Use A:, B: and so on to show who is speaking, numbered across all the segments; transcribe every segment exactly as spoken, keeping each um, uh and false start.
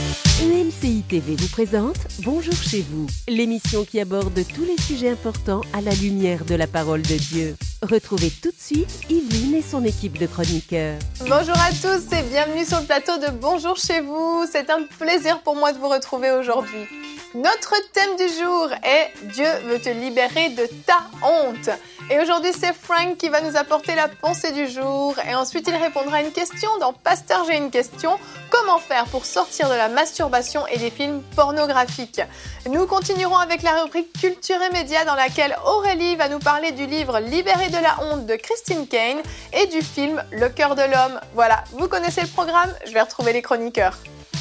A: E M C I T V vous présente Bonjour chez vous, l'émission qui aborde tous les sujets importants à la lumière de la parole de Dieu. Retrouvez tout de suite Yveline et son équipe de chroniqueurs.
B: Bonjour à tous et bienvenue sur le plateau de Bonjour chez vous. C'est un plaisir pour moi de vous retrouver aujourd'hui. Notre thème du jour est « Dieu veut te libérer de ta honte ». Et aujourd'hui, c'est Frank qui va nous apporter la pensée du jour. Et ensuite, il répondra à une question dans « Pasteur, j'ai une question ». Comment faire pour sortir de la masturbation et des films pornographiques ? Nous continuerons avec la rubrique Culture et médias dans laquelle Aurélie va nous parler du livre « Libéré de la honte » de Christine Caine et du film « Le cœur de l'homme ». Voilà, vous connaissez le programme, je vais retrouver les chroniqueurs.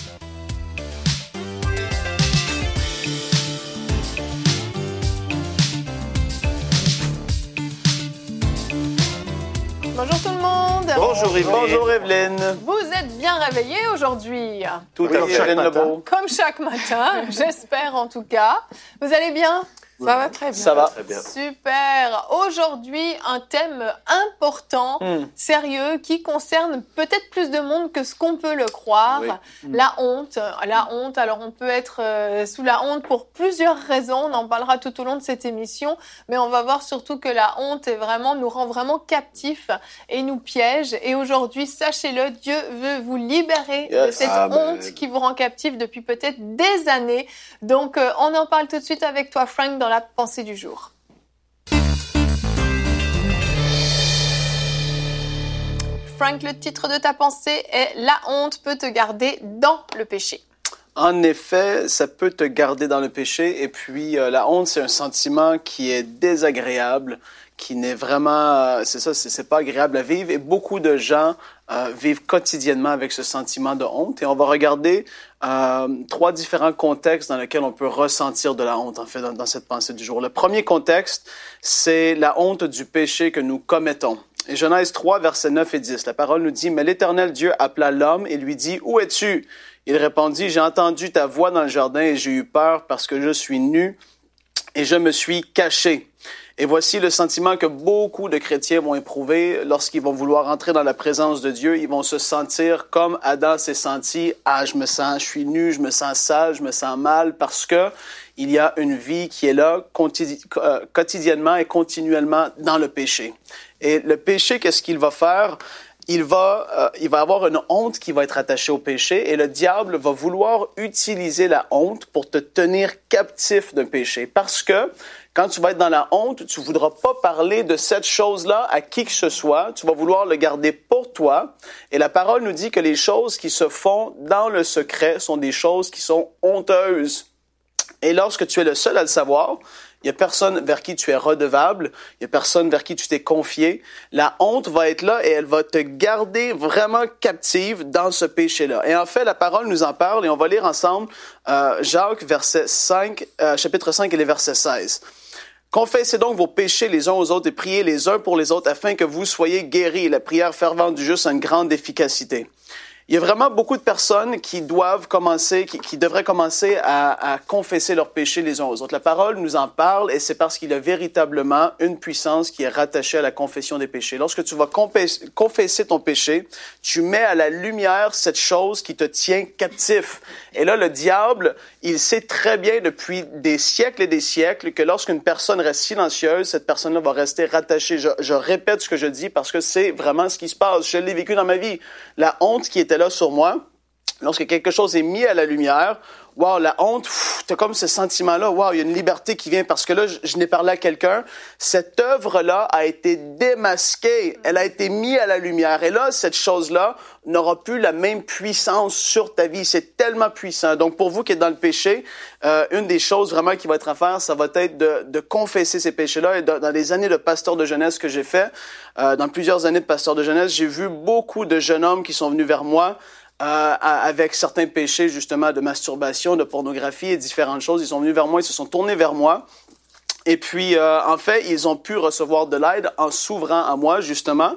B: Bonjour tout le monde.
C: Bonjour Yveline. Bonjour Evelyne.
B: Vous êtes bien réveillés aujourd'hui.
C: Tout à fait, Evelyne Lebeau.
B: Comme chaque matin, j'espère en tout cas. Vous allez bien ? Ça va très bien.
C: Ça va très bien.
B: Super. Aujourd'hui, un thème important, mm. sérieux, qui concerne peut-être plus de monde que ce qu'on peut le croire. Oui. Mm. La honte. La honte. Alors, on peut être euh, sous la honte pour plusieurs raisons. On en parlera tout au long de cette émission. Mais on va voir surtout que la honte est vraiment, nous rend vraiment captifs et nous piège. Et aujourd'hui, sachez-le, Dieu veut vous libérer yes. de cette Amen. honte qui vous rend captif depuis peut-être des années. Donc, euh, on en parle tout de suite avec toi, Frank, dans la pensée du jour. Frank, le titre de ta pensée est « La honte peut te garder dans le péché ».
C: En effet, ça peut te garder dans le péché. Et puis, euh, la honte, c'est un sentiment qui est désagréable, qui n'est vraiment, euh, c'est ça, c'est, c'est pas agréable à vivre. Et beaucoup de gens euh, vivent quotidiennement avec ce sentiment de honte. Et on va regarder euh, trois différents contextes dans lesquels on peut ressentir de la honte, en fait, dans, dans cette pensée du jour. Le premier contexte, c'est la honte du péché que nous commettons. Et Genèse trois, versets neuf et dix, la parole nous dit « Mais l'Éternel Dieu appela l'homme et lui dit « Où es-tu » Il répondit « J'ai entendu ta voix dans le jardin et j'ai eu peur parce que je suis nu et je me suis caché. » Et voici le sentiment que beaucoup de chrétiens vont éprouver lorsqu'ils vont vouloir entrer dans la présence de Dieu. Ils vont se sentir comme Adam s'est senti. Ah, je me sens, je suis nu, je me sens sale, je me sens mal parce que il y a une vie qui est là quotidiennement et continuellement dans le péché. Et le péché, qu'est-ce qu'il va faire? Il va, euh, il va avoir une honte qui va être attachée au péché et le diable va vouloir utiliser la honte pour te tenir captif d'un péché. Parce que quand tu vas être dans la honte, tu ne voudras pas parler de cette chose-là à qui que ce soit. Tu vas vouloir le garder pour toi. Et la parole nous dit que les choses qui se font dans le secret sont des choses qui sont honteuses. Et lorsque tu es le seul à le savoir, il n'y a personne vers qui tu es redevable, il n'y a personne vers qui tu t'es confié. La honte va être là et elle va te garder vraiment captive dans ce péché-là. Et en fait, la parole nous en parle et on va lire ensemble euh, Jacques, verset cinq, euh, chapitre cinq et les versets seize. « Confessez donc vos péchés les uns aux autres et priez les uns pour les autres afin que vous soyez guéris. La prière fervente du juste a une grande efficacité. » Il y a vraiment beaucoup de personnes qui doivent commencer, qui, qui devraient commencer à, à confesser leurs péchés les uns aux autres. La parole nous en parle et c'est parce qu'il y a véritablement une puissance qui est rattachée à la confession des péchés. Lorsque tu vas confesser, confesser ton péché, tu mets à la lumière cette chose qui te tient captif. Et là, le diable, il sait très bien depuis des siècles et des siècles que lorsqu'une personne reste silencieuse, cette personne-là va rester rattachée. Je, je répète ce que je dis parce que c'est vraiment ce qui se passe. Je l'ai vécu dans ma vie. La honte qui était là sur moi, lorsque quelque chose est mis à la lumière, wow, la honte, tu as comme ce sentiment-là, wow, il y a une liberté qui vient parce que là, je, je n'ai parlé à quelqu'un. Cette œuvre-là a été démasquée, elle a été mise à la lumière. Et là, cette chose-là n'aura plus la même puissance sur ta vie. C'est tellement puissant. Donc, pour vous qui êtes dans le péché, euh, une des choses vraiment qui va être à faire, ça va être de, de confesser ces péchés-là. Et dans, dans les années de pasteur de jeunesse que j'ai fait, euh, dans plusieurs années de pasteur de jeunesse, j'ai vu beaucoup de jeunes hommes qui sont venus vers moi Euh, avec certains péchés, justement, de masturbation, de pornographie et différentes choses. Ils sont venus vers moi, ils se sont tournés vers moi. Et puis, euh, en fait, ils ont pu recevoir de l'aide en s'ouvrant à moi, justement.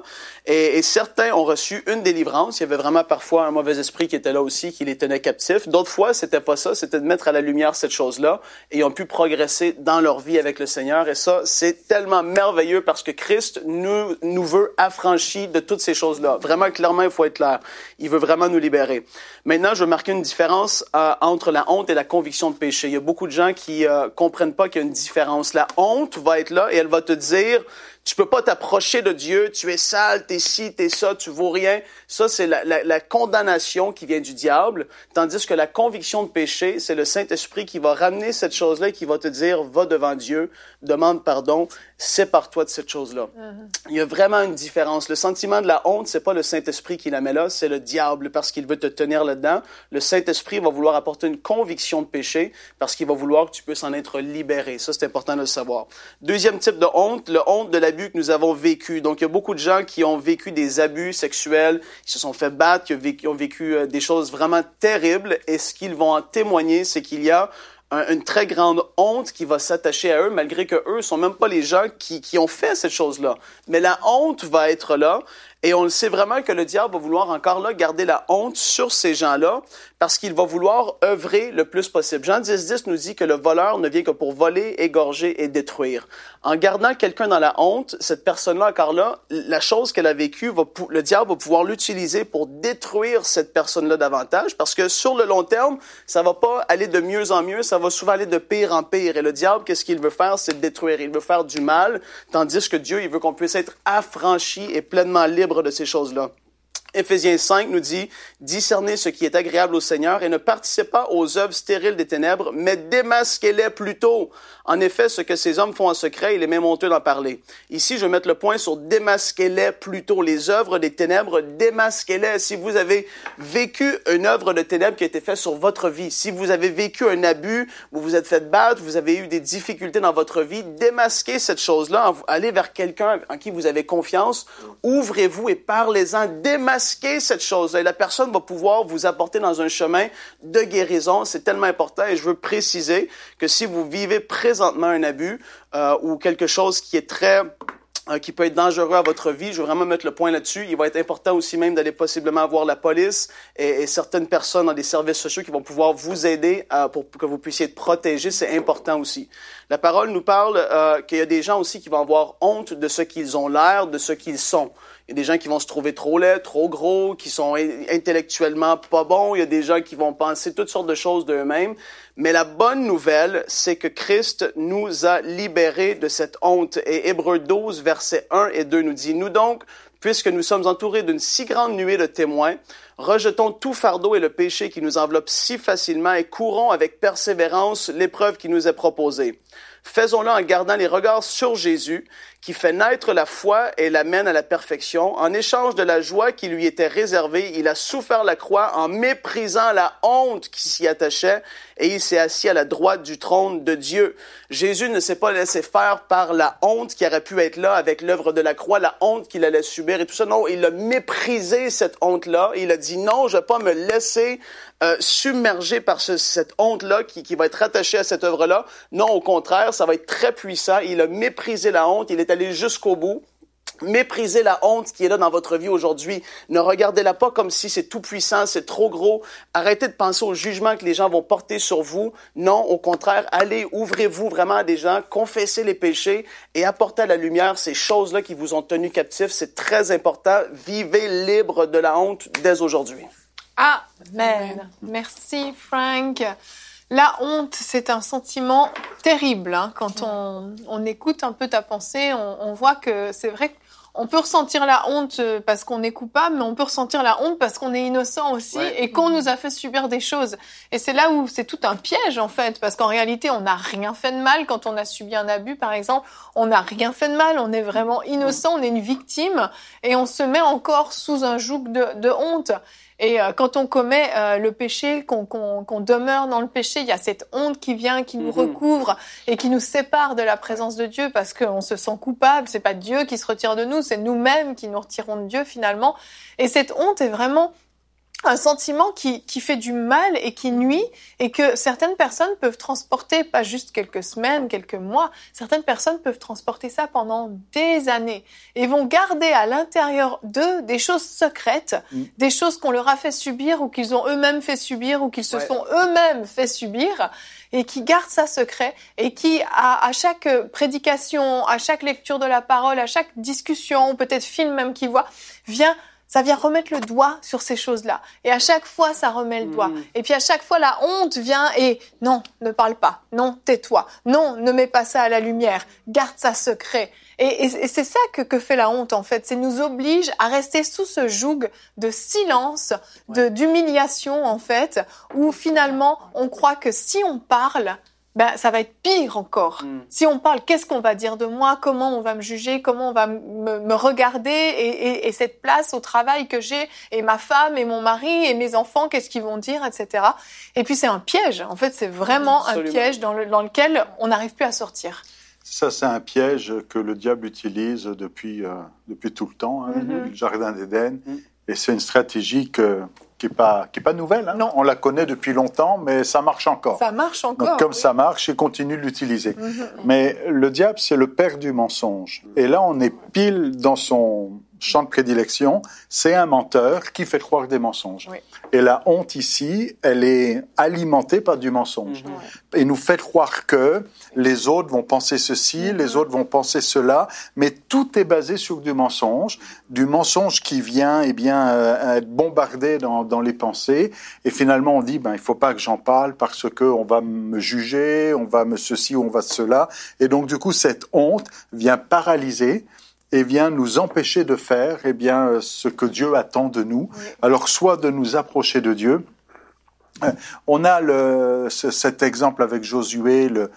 C: Et, et certains ont reçu une délivrance. Il y avait vraiment parfois un mauvais esprit qui était là aussi, qui les tenait captifs. D'autres fois, c'était pas ça. C'était de mettre à la lumière cette chose-là. Et ils ont pu progresser dans leur vie avec le Seigneur. Et ça, c'est tellement merveilleux parce que Christ nous, nous veut affranchis de toutes ces choses-là. Vraiment, clairement, il faut être clair. Il veut vraiment nous libérer. Maintenant, je veux marquer une différence euh, entre la honte et la conviction de péché. Il y a beaucoup de gens qui euh, comprennent pas qu'il y a une différence. La honte va être là et elle va te dire... Tu peux pas t'approcher de Dieu, tu es sale, t'es ci, t'es ça, tu vaux rien. Ça, c'est la, la, la condamnation qui vient du diable. Tandis que la conviction de péché, c'est le Saint-Esprit qui va ramener cette chose-là et qui va te dire, va devant Dieu, demande pardon, sépare-toi de cette chose-là. Mm-hmm. Il y a vraiment une différence. Le sentiment de la honte, c'est pas le Saint-Esprit qui la met là, c'est le diable parce qu'il veut te tenir là-dedans. Le Saint-Esprit va vouloir apporter une conviction de péché parce qu'il va vouloir que tu puisses en être libéré. Ça, c'est important de le savoir. Deuxième type de honte, le honte de l'abus que nous avons vécu. Donc, il y a beaucoup de gens qui ont vécu des abus sexuels, qui se sont fait battre, qui ont vécu, qui ont vécu euh, des choses vraiment terribles. Et ce qu'ils vont en témoigner, c'est qu'il y a un, une très grande honte qui va s'attacher à eux, malgré que eux sont même pas les gens qui, qui ont fait cette chose-là. Mais la honte va être là. Et on le sait vraiment que le diable va vouloir encore là garder la honte sur ces gens-là parce qu'il va vouloir œuvrer le plus possible. Jean dix dix nous dit que le voleur ne vient que pour voler, égorger et détruire. En gardant quelqu'un dans la honte, cette personne-là encore là, la chose qu'elle a vécue, va, le diable va pouvoir l'utiliser pour détruire cette personne-là davantage parce que sur le long terme, ça va pas aller de mieux en mieux, ça va souvent aller de pire en pire. Et le diable, qu'est-ce qu'il veut faire? C'est détruire. Il veut faire du mal, tandis que Dieu, il veut qu'on puisse être affranchi et pleinement libre de ces choses-là. Éphésiens cinq nous dit « Discernez ce qui est agréable au Seigneur et ne participez pas aux œuvres stériles des ténèbres, mais démasquez-les plutôt. En effet, ce que ces hommes font en secret, il est même honteux d'en parler. » Ici, je vais mettre le point sur « démasquez-les plutôt ». Les œuvres des ténèbres, démasquez-les. Si vous avez vécu une œuvre de ténèbres qui a été faite sur votre vie, si vous avez vécu un abus, vous vous êtes fait battre, vous avez eu des difficultés dans votre vie, démasquez cette chose-là, allez vers quelqu'un en qui vous avez confiance, ouvrez-vous et parlez-en, démasquez cette chose-là. Et la personne va pouvoir vous apporter dans un chemin de guérison. C'est tellement important et je veux préciser que si vous vivez présentement un abus euh, ou quelque chose qui est très... Euh, qui peut être dangereux à votre vie, je veux vraiment mettre le point là-dessus. Il va être important aussi même d'aller possiblement voir la police et, et certaines personnes dans des services sociaux qui vont pouvoir vous aider euh, pour, pour que vous puissiez être protégés. C'est important aussi. La parole nous parle euh, qu'il y a des gens aussi qui vont avoir honte de ce qu'ils ont l'air, de ce qu'ils sont. Il y a des gens qui vont se trouver trop laids, trop gros, qui sont intellectuellement pas bons. Il y a des gens qui vont penser toutes sortes de choses d'eux-mêmes. Mais la bonne nouvelle, c'est que Christ nous a libérés de cette honte. Et Hébreux douze, versets un et deux nous dit « Nous donc, puisque nous sommes entourés d'une si grande nuée de témoins, rejetons tout fardeau et le péché qui nous enveloppe si facilement et courons avec persévérance l'épreuve qui nous est proposée. Faisons-le en gardant les regards sur Jésus, qui fait naître la foi et l'amène à la perfection. En échange de la joie qui lui était réservée, il a souffert la croix en méprisant la honte qui s'y attachait et il s'est assis à la droite du trône de Dieu. » Jésus ne s'est pas laissé faire par la honte qui aurait pu être là avec l'œuvre de la croix, la honte qu'il allait subir et tout ça. Non, il a méprisé cette honte-là. Il a dit non, je ne vais pas me laisser euh, submerger par ce, cette honte-là qui, qui va être attachée à cette œuvre-là. Non, au contraire, ça va être très puissant. Il a méprisé la honte. Il est allé jusqu'au bout. Méprisez la honte qui est là dans votre vie aujourd'hui. Ne regardez-la pas comme si c'est tout puissant, c'est trop gros. Arrêtez de penser au jugement que les gens vont porter sur vous. Non, au contraire, allez, ouvrez-vous vraiment à des gens, confessez les péchés et apportez à la lumière ces choses-là qui vous ont tenu captifs. C'est très important. Vivez libre de la honte dès aujourd'hui.
B: Amen. Merci, Frank. La honte, c'est un sentiment terrible. Hein. Quand on, on écoute un peu ta pensée, on, on voit que c'est vrai qu'on peut ressentir la honte parce qu'on est coupable, mais on peut ressentir la honte parce qu'on est innocent aussi ouais. et qu'on nous a fait subir des choses. Et c'est là où c'est tout un piège, en fait, parce qu'en réalité, on n'a rien fait de mal. Quand on a subi un abus, par exemple, on n'a rien fait de mal. On est vraiment innocent, on est une victime et on se met encore sous un joug de, de honte. Et euh, quand on commet euh, le péché, qu'on, qu'on, qu'on demeure dans le péché, il y a cette honte qui vient, qui nous mm-hmm. recouvre et qui nous sépare de la présence de Dieu parce qu'on se sent coupable. C'est pas Dieu qui se retire de nous, c'est nous-mêmes qui nous retirons de Dieu finalement. Et cette honte est vraiment un sentiment qui, qui fait du mal et qui nuit et que certaines personnes peuvent transporter, pas juste quelques semaines, quelques mois, certaines personnes peuvent transporter ça pendant des années et vont garder à l'intérieur d'eux des choses secrètes, mmh. des choses qu'on leur a fait subir ou qu'ils ont eux-mêmes fait subir ou qu'ils se ouais. sont eux-mêmes fait subir et qui gardent ça secret et qui, à, à chaque prédication, à chaque lecture de la parole, à chaque discussion, peut-être film même qu'ils voient, vient ça vient remettre le doigt sur ces choses-là. Et à chaque fois, ça remet le doigt. Mmh. Et puis à chaque fois, la honte vient et non, ne parle pas. Non, tais-toi. Non, ne mets pas ça à la lumière. Garde ça secret. Et, et, et c'est ça que, que fait la honte, en fait. C'est nous oblige à rester sous ce joug de silence, ouais. de, d'humiliation, en fait, où finalement, on croit que si on parle, ben, ça va être pire encore. Mm. Si on parle, qu'est-ce qu'on va dire de moi? Comment on va me juger? Comment on va me, me regarder? Et, et, et cette place au travail que j'ai, et ma femme, et mon mari, et mes enfants, qu'est-ce qu'ils vont dire, et cetera. Et puis c'est un piège. En fait, c'est vraiment Absolument. un piège dans, le, dans lequel on n'arrive plus à sortir.
D: Ça, c'est un piège que le diable utilise depuis, euh, depuis tout le temps, hein, mm-hmm. le jardin d'Éden. Mm. Et c'est une stratégie que... qui n'est pas, qui est pas nouvelle. Hein. Non. On la connaît depuis longtemps, mais ça marche encore.
B: Ça marche encore.
D: Donc, comme
B: oui.
D: ça marche, il continue de l'utiliser. Mm-hmm. Mais le diable, c'est le père du mensonge. Et là, on est pile dans son champ de prédilection. C'est un menteur qui fait croire des mensonges. Oui. Et la honte ici, elle est alimentée par du mensonge. Mm-hmm. Et nous fait croire que les autres vont penser ceci, mm-hmm. les autres vont penser cela, mais tout est basé sur du mensonge, du mensonge qui vient, eh bien, euh, être bombardé dans dans les pensées, et finalement on dit ben il faut pas que j'en parle parce que on va me juger, on va me ceci, on va cela, et donc du coup cette honte vient paralyser et vient nous empêcher de faire eh bien ce que Dieu attend de nous. Oui. Alors soit de nous approcher de Dieu. On a le ce, cet exemple avec Josué, le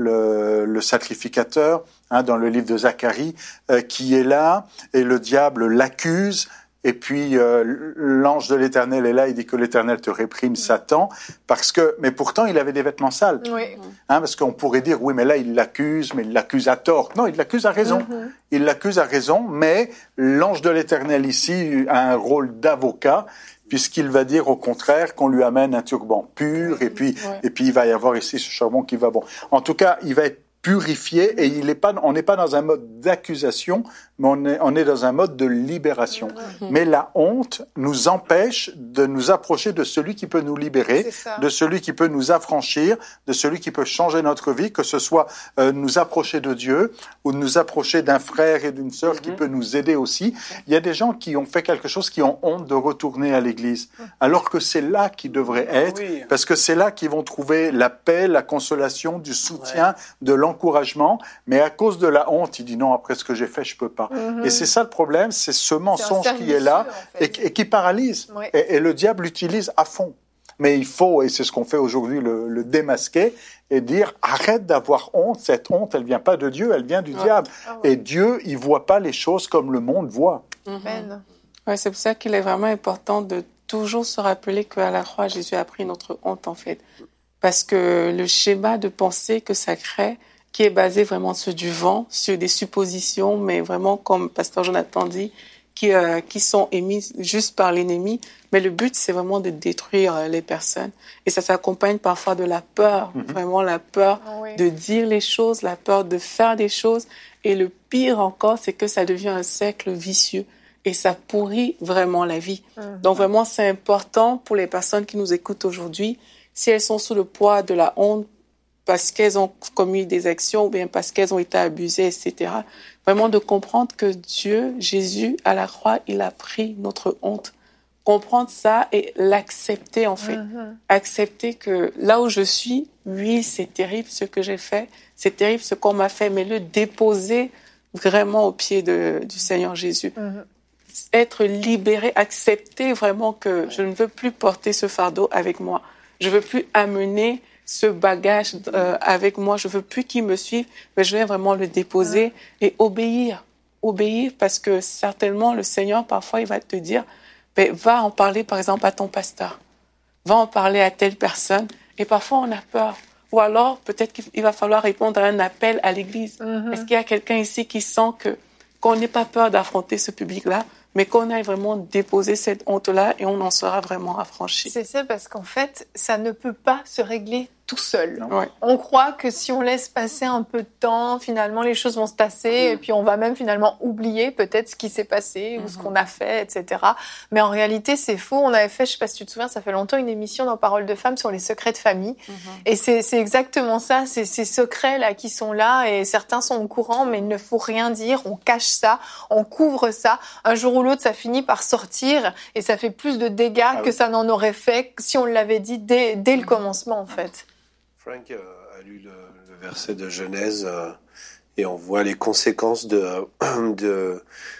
D: le, le sacrificateur, hein, dans le livre de Zacharie, euh, qui est là et le diable l'accuse. Et puis euh, l'ange de l'Éternel est là, il dit que l'Éternel te réprime, Satan, parce que, mais pourtant il avait des vêtements sales, oui. hein, parce qu'on pourrait dire oui, mais là il l'accuse, mais il l'accuse à tort. Non, il l'accuse à raison. Mm-hmm. Il l'accuse à raison, mais l'ange de l'Éternel ici a un rôle d'avocat, puisqu'il va dire au contraire qu'on lui amène un turban pur, et puis ouais. et puis il va y avoir ici ce charbon qui va bon. En tout cas, il va être purifié, et il est pas, on n'est pas dans un mode d'accusation, mais on est, on est dans un mode de libération. Mmh. Mais la honte nous empêche de nous approcher de celui qui peut nous libérer, de celui qui peut nous affranchir, de celui qui peut changer notre vie, que ce soit euh, nous approcher de Dieu ou nous approcher d'un frère et d'une sœur mmh. qui peut nous aider aussi. Il y a des gens qui ont fait quelque chose, qui ont honte de retourner à l'église, mmh. alors que c'est là qu'ils devraient être, oui. parce que c'est là qu'ils vont trouver la paix, la consolation, du soutien, ouais. de l'encouragement. encouragement, mais à cause de la honte, il dit non, après ce que j'ai fait, je peux pas. Mm-hmm. Et c'est ça le problème, c'est ce mensonge c'est qui est là en fait. et, et qui paralyse. Oui. Et, et le diable l'utilise à fond. Mais il faut, et c'est ce qu'on fait aujourd'hui, le, le démasquer et dire arrête d'avoir honte. Cette honte, elle vient pas de Dieu, elle vient du ouais. diable. Ah ouais. Et Dieu, il voit pas les choses comme le monde voit.
E: Mm-hmm. Ouais, c'est pour ça qu'il est vraiment important de toujours se rappeler qu'à la croix, Jésus a pris notre honte en fait. Parce que le schéma de pensée que ça crée, qui est basé vraiment sur du vent, sur des suppositions, mais vraiment, comme Pasteur Jonathan dit, qui, euh, qui sont émises juste par l'ennemi. Mais le but, c'est vraiment de détruire euh, les personnes. Et ça s'accompagne parfois de la peur, mm-hmm. vraiment la peur oui. de dire les choses, la peur de faire des choses. Et le pire encore, c'est que ça devient un cercle vicieux. Et ça pourrit vraiment la vie. Mm-hmm. Donc vraiment, c'est important pour les personnes qui nous écoutent aujourd'hui, si elles sont sous le poids de la honte, parce qu'elles ont commis des actions ou bien parce qu'elles ont été abusées, et cetera. Vraiment de comprendre que Dieu, Jésus, à la croix, il a pris notre honte. Comprendre ça et l'accepter en fait. Mm-hmm. Accepter que là où je suis, oui, c'est terrible ce que j'ai fait, c'est terrible ce qu'on m'a fait, mais le déposer vraiment au pied de, du Seigneur Jésus. Mm-hmm. Être libéré, accepter vraiment que je ne veux plus porter ce fardeau avec moi. Je ne veux plus amener ce bagage euh, avec moi, je veux plus qu'il me suive, mais je vais vraiment le déposer et obéir, obéir parce que certainement le Seigneur parfois il va te dire, ben, va en parler par exemple à ton pasteur, va en parler à telle personne et parfois on a peur ou alors peut-être qu'il va falloir répondre à un appel à l'église. Mm-hmm. Est-ce qu'il y a quelqu'un ici qui sent que qu'on n'ait pas peur d'affronter ce public-là mais qu'on aille vraiment déposer cette honte-là et on en sera vraiment affranchi.
B: C'est ça, parce qu'en fait, ça ne peut pas se régler tout seul.
E: Ouais.
B: On croit que si on laisse passer un peu de temps, finalement, les choses vont se tasser mmh. et puis on va même finalement oublier peut-être ce qui s'est passé mmh. ou ce qu'on a fait, et cetera. Mais en réalité, c'est faux. On avait fait, je sais pas si tu te souviens, ça fait longtemps, une émission dans Parole de Femmes sur les secrets de famille. Mmh. Et c'est, c'est exactement ça. C'est ces secrets-là qui sont là et certains sont au courant, mais il ne faut rien dire. On cache ça, on couvre ça. Un jour ou l'autre, ça finit par sortir et ça fait plus de dégâts ah que oui. ça n'en aurait fait si on l'avait dit dès, dès le commencement, en fait.
F: Frank euh, a lu le, le verset de Genèse euh, et on voit les conséquences de, de,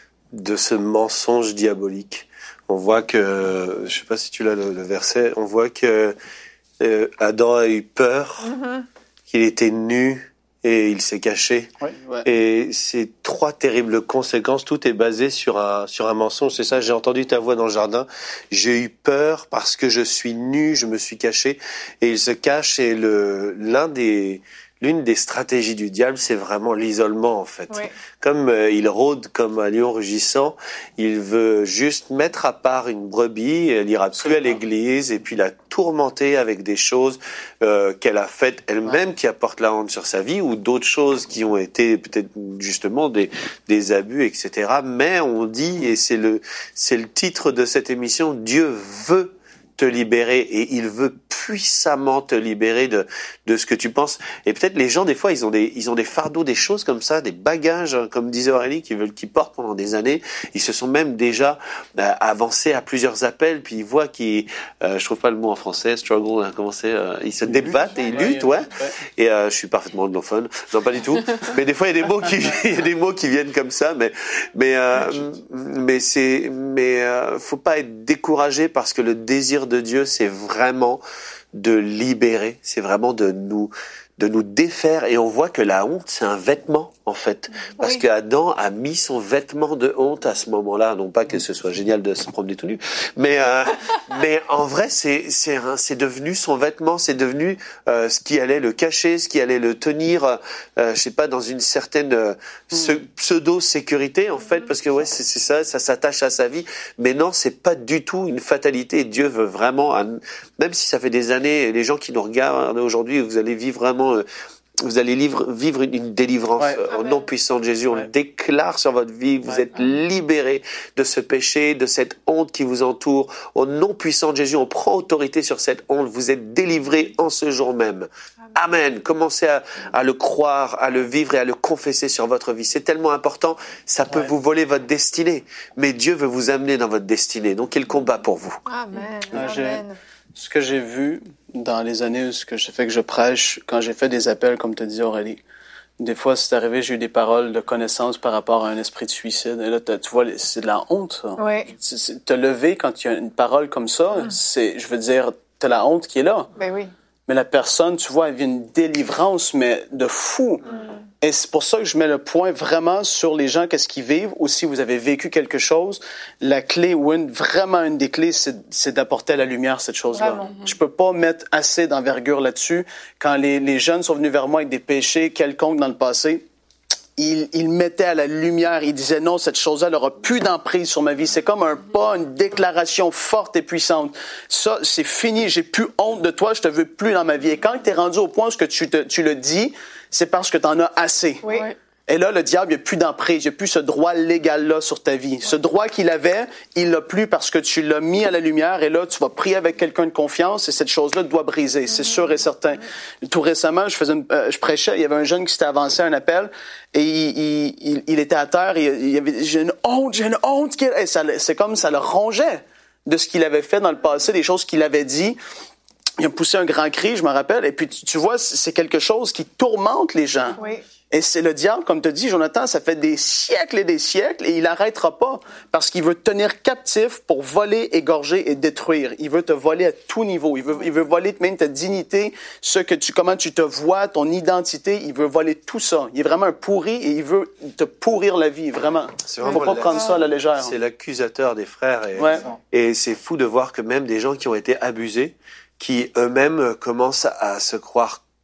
F: de ce mensonge diabolique. On voit que, je sais pas si tu l'as le, le verset, on voit que euh, Adam a eu peur, mm-hmm. qu'il était nu et il s'est caché.
C: Oui, ouais.
F: Et c'est trois terribles conséquences. Tout est basé sur un sur un mensonge. C'est ça. J'ai entendu ta voix dans le jardin. J'ai eu peur parce que je suis nu, je me suis caché. Et il se cache. Et le l'un des l'une des stratégies du diable, c'est vraiment l'isolement, en fait.
B: Oui.
F: Comme euh, il rôde comme un lion rugissant, il veut juste mettre à part une brebis, elle ira plus à l'église, et puis la tourmenter avec des choses euh, qu'elle a faites elle-même, ouais. qui apportent la honte sur sa vie, ou d'autres choses qui ont été peut-être justement des, des abus, et cetera. Mais on dit, et c'est le, c'est le titre de cette émission, Dieu veut te libérer et il veut puissamment te libérer de de ce que tu penses. Et peut-être les gens des fois ils ont des ils ont des fardeaux, des choses comme ça, des bagages comme disait Aurélie qu'ils veulent qu'ils portent pendant des années. Ils se sont même déjà euh, avancés à plusieurs appels puis ils voient qu'ils euh, je trouve pas le mot en français struggle, comment c'est euh, ils se débattent et ils luttent, ouais. Et euh, je suis parfaitement anglophone, non pas du tout. Mais des fois il y a des mots qui il y a des mots qui viennent comme ça, mais mais euh, mais c'est mais euh, faut pas être découragé parce que le désir de Dieu, c'est vraiment de libérer, c'est vraiment de nous de nous défaire. Et on voit que la honte, c'est un vêtement, en fait. Parce oui. qu'Adam a mis son vêtement de honte à ce moment-là. Non pas que ce soit génial de se promener tout nu, mais euh, mais en vrai, c'est c'est un, c'est devenu son vêtement, c'est devenu euh, ce qui allait le cacher, ce qui allait le tenir, euh, je sais pas, dans une certaine euh, pseudo-sécurité, en fait, parce que ouais, c'est, c'est ça, ça s'attache à sa vie. Mais non, c'est pas du tout une fatalité. Dieu veut vraiment, même si ça fait des années, les gens qui nous regardent aujourd'hui, vous allez vivre vraiment vous allez vivre, vivre une, une délivrance ouais. euh, au nom puissant de Jésus. On ouais. le déclare sur votre vie. Vous ouais. êtes libérés de ce péché, de cette honte qui vous entoure. Au nom puissant de Jésus, on prend autorité sur cette honte. Vous êtes délivrés en ce jour même. Amen. Amen. Commencez à, à le croire, à le vivre et à le confesser sur votre vie. C'est tellement important. Ça peut ouais. vous voler votre destinée. Mais Dieu veut vous amener dans votre destinée. Donc, il combat pour vous.
B: Amen.
C: Ah,
B: Amen.
C: Ce que j'ai vu dans les années où ce que j'ai fait que je prêche, quand j'ai fait des appels, comme tu dis Aurélie, des fois c'est arrivé, j'ai eu des paroles de connaissance par rapport à un esprit de suicide. Et là, tu vois, c'est de la honte. Ça.
B: Oui.
C: C'est, c'est, te lever quand il y a une parole comme ça, mm. c'est, je veux dire, t'as la honte qui est là.
B: Ben oui.
C: Mais la personne, tu vois, elle vit une délivrance, mais de fou. Mm. Et c'est pour ça que je mets le point vraiment sur les gens, qu'est-ce qu'ils vivent, ou si vous avez vécu quelque chose. La clé, ou une, vraiment une des clés, c'est, c'est d'apporter à la lumière cette chose-là. Vraiment. Je peux pas mettre assez d'envergure là-dessus. Quand les, les jeunes sont venus vers moi avec des péchés quelconques dans le passé, ils, ils mettaient à la lumière, ils disaient non, cette chose-là n'aura plus d'emprise sur ma vie. C'est comme un pas, une déclaration forte et puissante. Ça, c'est fini, j'ai plus honte de toi, je te veux plus dans ma vie. Et quand tu es rendu au point où que tu, te, tu le dis, c'est parce que tu en as assez.
B: Oui.
C: Et là, le diable, il n'y a plus d'emprise, il n'y a plus ce droit légal-là sur ta vie. Ce droit qu'il avait, il l'a plus parce que tu l'as mis à la lumière et là, tu vas prier avec quelqu'un de confiance et cette chose-là doit briser, c'est sûr et certain. Tout récemment, je faisais une, euh, je prêchais, il y avait un jeune qui s'était avancé à un appel et il, il, il, il était à terre et il y avait, j'ai une honte, j'ai une honte. Et ça, c'est comme ça le rongeait de ce qu'il avait fait dans le passé, des choses qu'il avait dit. Il a poussé un grand cri, je me rappelle, et puis tu, tu vois, c'est quelque chose qui tourmente les gens.
B: Oui.
C: Et c'est le diable, comme tu dis, Jonathan, ça fait des siècles et des siècles, et il n'arrêtera pas, parce qu'il veut te tenir captif pour voler, égorger et détruire. Il veut te voler à tout niveau. Il veut, il veut voler même ta dignité, ce que tu, comment tu te vois, ton identité. Il veut voler tout ça. Il est vraiment un pourri, et il veut te pourrir la vie, vraiment. Il ne faut pas prendre ça à la légère.
F: C'est l'accusateur des frères, et,
C: ouais.
F: et c'est fou de voir que même des gens qui ont été abusés, qui eux-mêmes commencent à se croire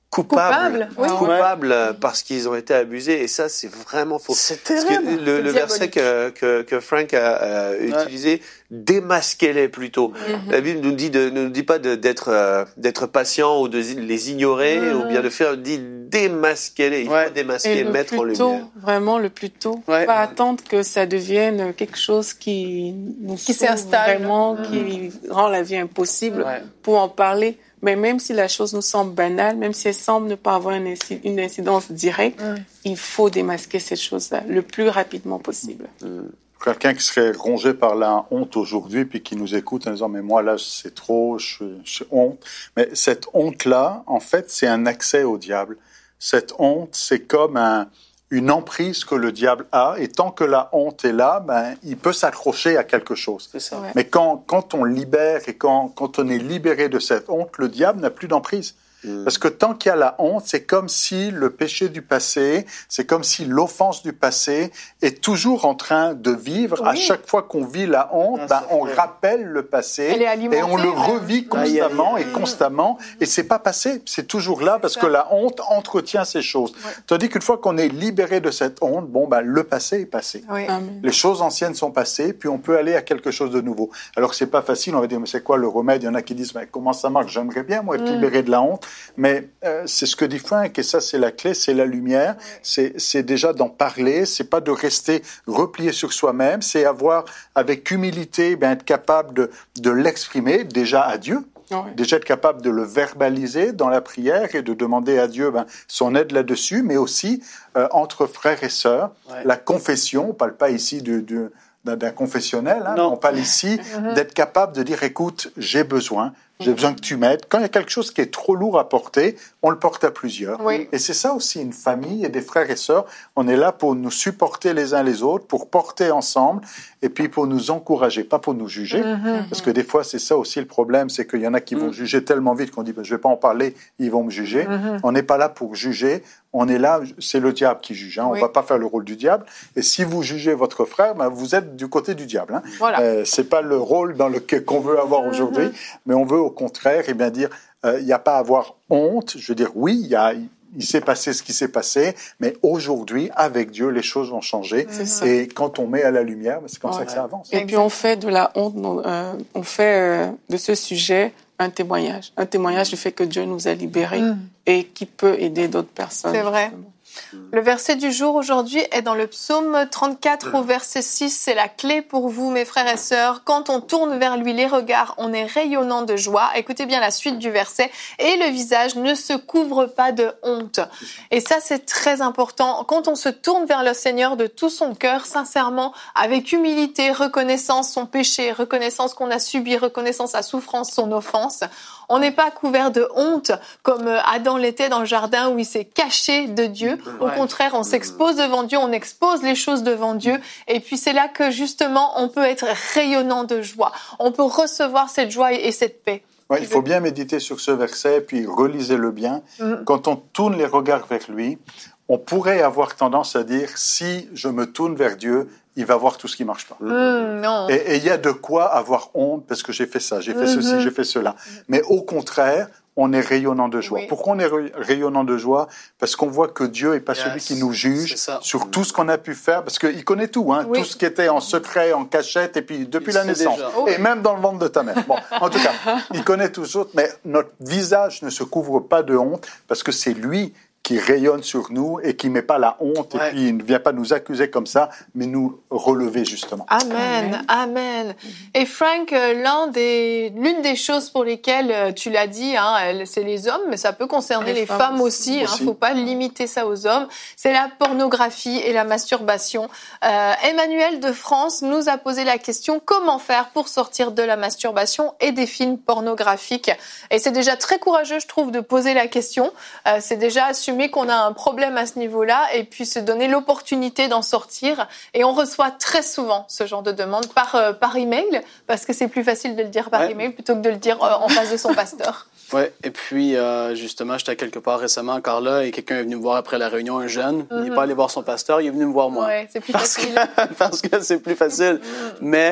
F: coupables,
B: Coupable, oui.
F: coupables parce qu'ils ont été abusés. Et ça, c'est vraiment faux.
C: C'est
F: Parce que
C: terrible.
F: le, le verset que, que, que Frank a, a
C: Ouais.
F: utilisé, démasquez-les plutôt.
B: Mm-hmm.
F: La Bible nous dit de, ne nous dit pas de, d'être, euh, d'être patient ou de les ignorer
B: Mm-hmm.
F: ou bien de faire, il dit démasquez-les. Il
C: Ouais.
F: faut démasquer,
E: Et le
F: mettre en
E: plus tôt,
F: lumière.
E: vraiment le plus tôt,
C: Ouais.
E: pas attendre que ça devienne quelque chose qui nous
B: Qui
E: sauve
B: s'installe.
E: vraiment, qui rend la vie impossible
C: Ouais.
E: pour en parler. Mais même si la chose nous semble banale, même si elle semble ne pas avoir une, inci- une incidence directe,
B: Mm.
E: il faut démasquer cette chose-là le plus rapidement possible.
D: Quelqu'un qui serait rongé par la honte aujourd'hui, puis qui nous écoute en disant « mais moi là c'est trop, je suis honte ». Mais cette honte-là, en fait, c'est un accès au diable. Cette honte, c'est comme un, une emprise que le diable a, et tant que la honte est là, ben, il peut s'accrocher à quelque chose.
C: C'est ça.
E: Ouais.
D: Mais quand, quand on libère et quand, quand on est libéré de cette honte, le diable n'a plus d'emprise.
F: Mm.
D: Parce que tant qu'il y a la honte, c'est comme si le péché du passé, c'est comme si l'offense du passé est toujours en train de vivre.
B: Oui.
D: À chaque fois qu'on vit la honte,
C: Ah,
D: ben,
C: ça
D: on
C: fait-
D: rappelle le passé
B: Elle est alimentée,
D: et on le
B: même.
D: revit constamment
C: Aïe, aïe,
D: et constamment. Et c'est pas passé, c'est toujours là parce
B: ça.
D: que la honte entretient ces choses.
B: Ouais.
D: Tandis qu'une fois qu'on est libéré de cette honte, bon, ben, le passé est passé.
B: Oui.
E: Amen.
D: Les choses anciennes sont passées, puis on peut aller à quelque chose de nouveau. Alors c'est pas facile, on va dire, mais c'est quoi le remède? Il y en a qui disent, mais comment ça marche? J'aimerais bien, moi, être
B: Mm.
D: libéré de la honte. Mais euh, c'est ce que dit Frank, et ça, c'est la clé, c'est la lumière. C'est, c'est déjà d'en parler, c'est pas de rester replié sur soi-même, c'est avoir, avec humilité, ben, être capable de, de l'exprimer, déjà à Dieu.
E: Ouais.
D: Déjà être capable de le verbaliser dans la prière et de demander à Dieu ben, son aide là-dessus, mais aussi euh, entre frères et sœurs,
C: Ouais.
D: la confession, on parle pas ici du, du, d'un, d'un confessionnel, hein,
C: Non.
D: on parle ici d'être capable de dire, écoute, j'ai besoin, j'ai besoin que tu m'aides. Quand il y a quelque chose qui est trop lourd à porter, on le porte à plusieurs.
B: Oui.
D: Et c'est ça aussi, une famille et des frères et sœurs, on est là pour nous supporter les uns les autres, pour porter ensemble, et puis pour nous encourager, pas pour nous juger. Parce que des fois, c'est ça aussi le problème, c'est qu'il y en a qui vont juger tellement vite qu'on dit, ben, je vais pas en parler, ils vont me juger. On n'est pas là pour juger, on est là, c'est le diable qui juge. Hein. On
B: Oui.
D: va pas faire le rôle du diable. Et si vous jugez votre frère, ben, vous êtes du côté du diable. Hein.
B: Voilà.
D: Euh, c'est pas le rôle dans le qu'on veut avoir aujourd'hui, mais on veut au contraire, et bien dire, il euh, n'y a pas à avoir honte. Je veux dire, oui, il y a, il s'est passé ce qui s'est passé, mais aujourd'hui, avec Dieu, les choses vont changer.
E: C'est ça.
D: Et quand on met à la lumière, ben, c'est comme ça
E: Ouais.
D: que ça avance.
E: Et puis on fait de la honte, non, euh, on fait euh, de ce sujet un témoignage, un témoignage du fait que Dieu nous a libérés
B: Mm.
E: et qui peut aider d'autres personnes.
B: C'est vrai.
E: justement.
B: Le verset du jour aujourd'hui est dans le psaume trente-quatre au verset six. C'est la clé pour vous, mes frères et sœurs. Quand on tourne vers lui les regards, on est rayonnant de joie. Écoutez bien la suite du verset. Et le visage ne se couvre pas de honte. Et ça, c'est très important. Quand on se tourne vers le Seigneur de tout son cœur, sincèrement, avec humilité, reconnaissance son péché, reconnaissance qu'on a subi, reconnaissance sa souffrance, son offense, on n'est pas couvert de honte comme Adam l'était dans le jardin où il s'est caché de Dieu. Au
C: Ouais.
B: contraire, on s'expose devant Dieu, on expose les choses devant Dieu. Et puis c'est là que justement, on peut être rayonnant de joie. On peut recevoir cette joie et cette paix.
D: Ouais, il faut bien méditer sur ce verset, puis relisez-le bien.
B: Mm.
D: Quand on tourne les regards vers lui, on pourrait avoir tendance à dire, si je me tourne vers Dieu, il va voir tout ce qui marche pas.
B: Mmh, non.
D: Et et il y a de quoi avoir honte parce que j'ai fait ça, j'ai fait
B: Mhm.
D: ceci, j'ai fait cela. Mais au contraire, on est rayonnant de joie.
B: Oui.
D: Pourquoi on est ray- rayonnant de joie? Parce qu'on voit que Dieu est pas
C: Yes,
D: celui qui nous juge
C: c'est ça.
D: sur tout ce qu'on a pu faire, parce qu'il connaît tout, hein,
B: Oui.
D: tout ce qui était en secret, en cachette, et puis depuis
C: Il
D: la
C: sait
D: naissance,
C: déjà.
B: Oh oui.
D: et même dans le ventre de ta mère. Bon, en tout cas, il connaît tout ça, mais notre visage ne se couvre pas de honte, parce que c'est lui qui rayonne sur nous et qui met pas la honte,
C: Ouais.
D: et puis il ne vient pas nous accuser comme ça, mais nous relever justement.
B: Amen, amen. Et Frank, euh, l'un des, l'une des choses pour lesquelles euh, tu l'as dit, hein, elle- c'est les hommes, mais ça peut concerner les,
E: Les
B: femmes,
E: femmes
B: aussi. Hein,
D: aussi.
B: faut pas limiter ça aux hommes. C'est la pornographie et la masturbation. Euh, Emmanuel de France nous a posé la question comment faire pour sortir de la masturbation et des films pornographiques. Et c'est déjà très courageux, je trouve, de poser la question. Euh, c'est déjà assumer qu'on a un problème à ce niveau-là et puis se donner l'opportunité d'en sortir. Et on reçoit très souvent ce genre de demande par, euh, par email, parce que c'est plus facile de le dire par
C: Ouais.
B: email plutôt que de le dire euh, en face de son pasteur.
C: Ouais. Et puis, euh, justement, j'étais quelque part récemment encore là et quelqu'un est venu me voir après la réunion, un jeune. Il n'est pas allé voir son pasteur, il est venu me voir moi.
B: Ouais, c'est plus
C: Parce que,
B: facile.
C: parce que c'est plus facile. Mais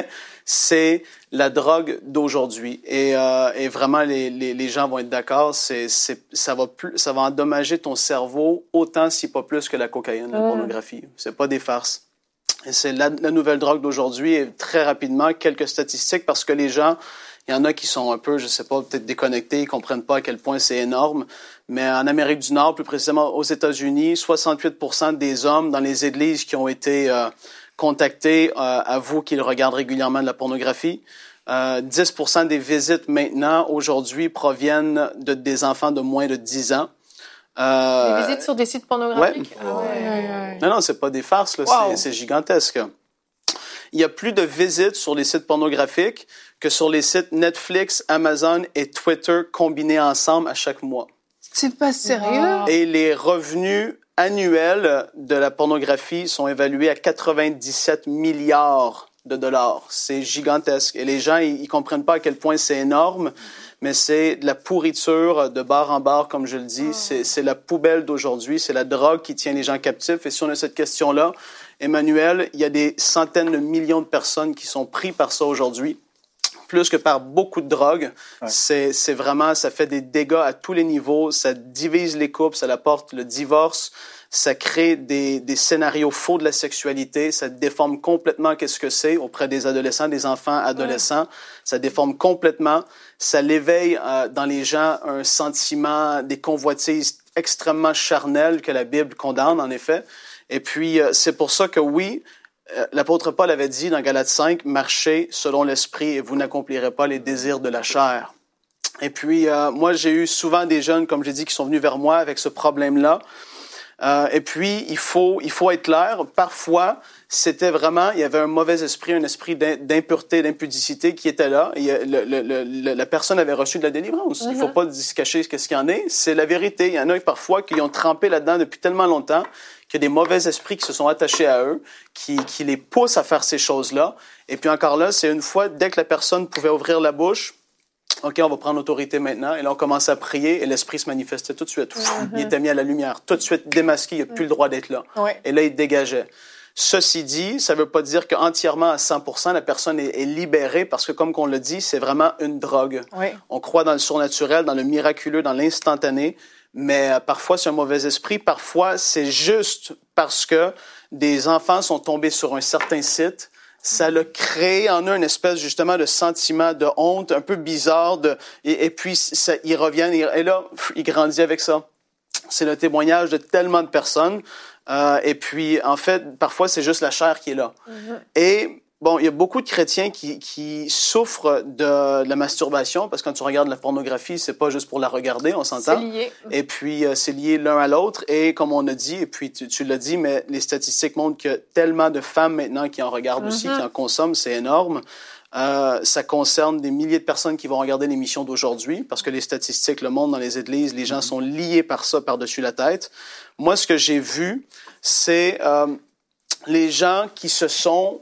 C: c'est la drogue d'aujourd'hui. Et, euh, et vraiment, les, les, les gens vont être d'accord, c'est, c'est, ça va plus, ça va endommager ton cerveau autant, si pas plus, que la cocaïne, la pornographie. C'est pas des farces. Et c'est la, la nouvelle drogue d'aujourd'hui. Et très rapidement, quelques statistiques, parce que les gens, il y en a qui sont un peu, je sais pas, peut-être déconnectés, ils comprennent pas à quel point c'est énorme. Mais en Amérique du Nord, plus précisément aux États-Unis, soixante-huit pour cent des hommes dans les églises qui ont été euh, contactés euh, avouent qu'ils regardent régulièrement de la pornographie. Euh, dix pour cent des visites maintenant, aujourd'hui, proviennent de des enfants de moins de dix ans.
B: Euh, des visites sur des sites pornographiques?
C: Ouais.
B: Ah ouais, ouais, ouais.
C: Non, non, c'est pas des farces, là, wow. c'est, c'est gigantesque. Il y a plus de visites sur les sites pornographiques que sur les sites Netflix, Amazon et Twitter combinés ensemble à chaque mois.
B: C'est pas sérieux? Wow.
C: Et les revenus annuels de la pornographie sont évalués à quatre-vingt-dix-sept milliards de dollars. C'est gigantesque. Et les gens, ils, ils comprennent pas à quel point c'est énorme, mais c'est de la pourriture de bar en bar, comme je le dis. Oh. C'est, c'est la poubelle d'aujourd'hui. C'est la drogue qui tient les gens captifs. Et si on a cette question-là, Emmanuel, il y a des centaines de millions de personnes qui sont prises par ça aujourd'hui, plus que par beaucoup de drogues. Ouais. C'est, c'est vraiment, ça fait des dégâts à tous les niveaux. Ça divise les couples, ça apporte le divorce. Ça crée des, des scénarios faux de la sexualité. Ça déforme complètement qu'est-ce que c'est auprès des adolescents, des enfants adolescents. Ouais. Ça déforme complètement. Ça l'éveille euh, dans les gens un sentiment, des convoitises extrêmement charnelles que la Bible condamne, en effet. Et puis, euh, c'est pour ça que oui, euh, l'apôtre Paul avait dit dans Galates cinq, « Marchez selon l'esprit et vous n'accomplirez pas les désirs de la chair. » Et puis, euh, moi, j'ai eu souvent des jeunes, comme j'ai dit, qui sont venus vers moi avec ce problème-là. Euh, et puis, il faut, il faut être clair. Parfois, c'était vraiment, il y avait un mauvais esprit, un esprit d'impureté, d'impudicité qui était là. Et le, le, le, la personne avait reçu de la délivrance. Mm-hmm. Il faut pas se cacher ce qu'il y en est. C'est la vérité. Il y en a parfois qui ont trempé là-dedans depuis tellement longtemps qu'il y a des mauvais esprits qui se sont attachés à eux, qui, qui les poussent à faire ces choses-là. Et puis encore là, c'est une fois, dès que la personne pouvait ouvrir la bouche, OK, on va prendre l'autorité maintenant. Et là, on commence à prier et l'esprit se manifestait tout de suite. Mm-hmm. Il était mis à la lumière. Tout de suite démasqué, il n'a plus le droit d'être là.
B: Ouais.
C: Et là, il dégageait. Ceci dit, ça ne veut pas dire qu'entièrement à cent pour cent, la personne est, est libérée parce que, comme on l'a dit, c'est vraiment une drogue.
B: Oui.
C: On croit dans le surnaturel, dans le miraculeux, dans l'instantané, mais euh, parfois c'est un mauvais esprit. Parfois, c'est juste parce que des enfants sont tombés sur un certain site. Ça l'a créé en eux une espèce justement de sentiment de honte un peu bizarre. De, et, et puis, ça, ils reviennent et, et là, ils grandissent avec ça. C'est le témoignage de tellement de personnes. Euh, et puis, en fait, parfois, c'est juste la chair qui est là. Mm-hmm. Et bon, il y a beaucoup de chrétiens qui, qui souffrent de, de la masturbation parce que quand tu regardes la pornographie, c'est pas juste pour la regarder, on s'entend.
B: C'est lié.
C: Et puis, euh, c'est lié l'un à l'autre. Et comme on a dit, et puis tu, tu l'as dit, mais les statistiques montrent qu'il y a tellement de femmes maintenant qui en regardent mm-hmm. aussi, qui en consomment, c'est énorme. Euh, ça concerne des milliers de personnes qui vont regarder l'émission d'aujourd'hui parce que les statistiques le montrent dans les églises, les gens sont liés par ça par-dessus la tête. Moi, ce que j'ai vu, c'est euh, les gens qui se sont...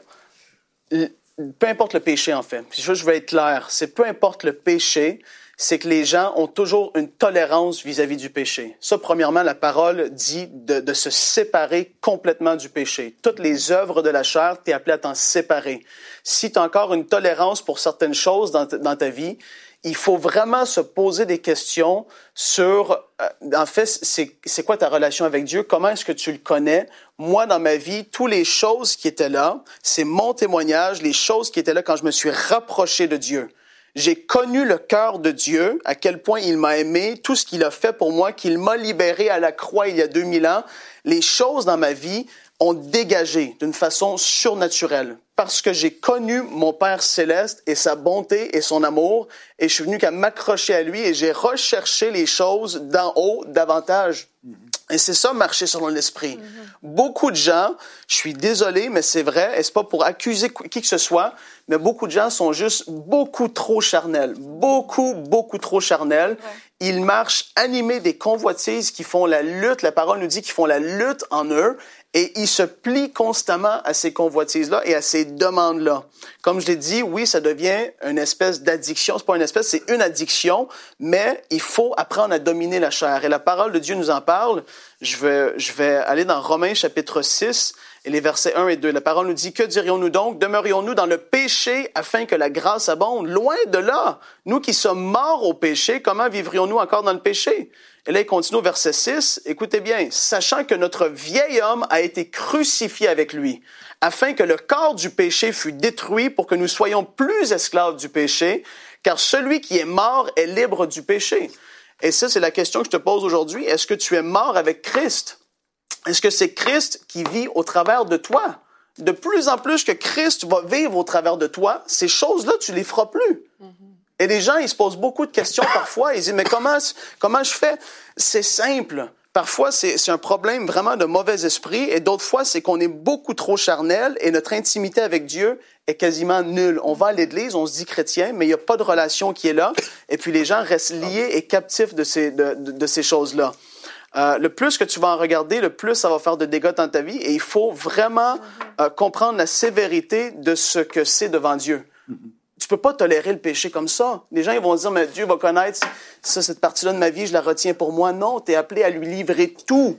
C: Peu importe le péché, en fait. Puis je vais être clair. C'est peu importe le péché, c'est que les gens ont toujours une tolérance vis-à-vis du péché. Ça, premièrement, la parole dit de, de se séparer complètement du péché. Toutes les œuvres de la chair, tu es appelé à t'en séparer. Si tu as encore une tolérance pour certaines choses dans, t- dans ta vie, il faut vraiment se poser des questions sur, euh, en fait, c'est, c'est quoi ta relation avec Dieu? Comment est-ce que tu le connais? Moi, dans ma vie, toutes les choses qui étaient là, c'est mon témoignage, les choses qui étaient là quand je me suis rapproché de Dieu. J'ai connu le cœur de Dieu, à quel point il m'a aimé, tout ce qu'il a fait pour moi, qu'il m'a libéré à la croix il y a deux mille ans. Les choses dans ma vie ont dégagé d'une façon surnaturelle parce que j'ai connu mon Père céleste et sa bonté et son amour et je suis venu qu'à m'accrocher à lui et j'ai recherché les choses d'en haut davantage. Mm-hmm. Et c'est ça, marcher selon l'esprit. Mm-hmm. Beaucoup de gens, je suis désolé, mais c'est vrai, et c'est pas pour accuser qui que ce soit, mais beaucoup de gens sont juste beaucoup trop charnels, beaucoup, beaucoup trop charnels. Ouais. Ils marchent animés des convoitises qui font la lutte, la parole nous dit qu'ils font la lutte en eux, et ils se plient constamment à ces convoitises-là et à ces demandes-là. Comme je l'ai dit, oui, ça devient une espèce d'addiction. C'est pas une espèce, c'est une addiction, mais il faut apprendre à dominer la chair. Et la parole de Dieu nous en parle. Je vais, je vais aller dans Romains chapitre six Et les versets un et deux, la parole nous dit, « Que dirions-nous donc? Demeurions-nous dans le péché afin que la grâce abonde? Loin de là! Nous qui sommes morts au péché, comment vivrions-nous encore dans le péché? » Et là, il continue au verset six, écoutez bien, « Sachant que notre vieil homme a été crucifié avec lui, afin que le corps du péché fût détruit pour que nous soyons plus esclaves du péché, car celui qui est mort est libre du péché. » Et ça, c'est la question que je te pose aujourd'hui. Est-ce que tu es mort avec Christ? Est-ce que c'est Christ qui vit au travers de toi? De plus en plus que Christ va vivre au travers de toi, ces choses-là, tu les feras plus. Mm-hmm. Et les gens, ils se posent beaucoup de questions parfois. Ils disent, mais comment, comment je fais? C'est simple. Parfois, c'est, c'est un problème vraiment de mauvais esprit. Et d'autres fois, c'est qu'on est beaucoup trop charnel et notre intimité avec Dieu est quasiment nulle. On va à l'église, on se dit chrétien, mais il n'y a pas de relation qui est là. Et puis les gens restent liés et captifs de ces, de, de, de ces choses-là. Euh, le plus que tu vas en regarder, le plus ça va faire de dégâts dans ta vie. Et il faut vraiment euh, comprendre la sévérité de ce que c'est devant Dieu. Tu peux pas tolérer le péché comme ça. Les gens ils vont dire, mais Dieu va connaître ça, cette partie-là de ma vie, je la retiens pour moi. Non, tu es appelé à lui livrer tout.